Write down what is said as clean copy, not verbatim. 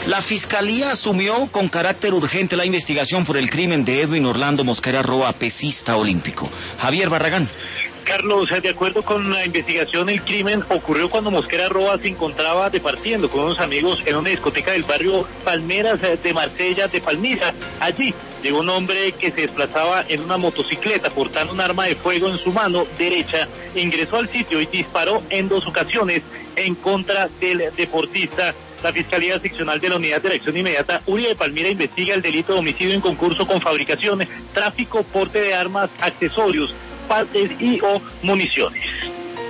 La Fiscalía asumió con carácter urgente la investigación por el crimen de Edwin Orlando Mosquera Roa, pesista olímpico. Javier Barragán. Carlos, de acuerdo con la investigación, el crimen ocurrió cuando Mosquera Roa se encontraba departiendo con unos amigos en una discoteca del barrio Palmeras de Marsella de Palmira. Allí llegó un hombre que se desplazaba en una motocicleta portando un arma de fuego en su mano derecha, ingresó al sitio y disparó en 2 ocasiones en contra del deportista. La Fiscalía Seccional de la Unidad de Reacción Inmediata URI de Palmira investiga el delito de homicidio en concurso con fabricación, tráfico, porte de armas, accesorios, partes y o municiones.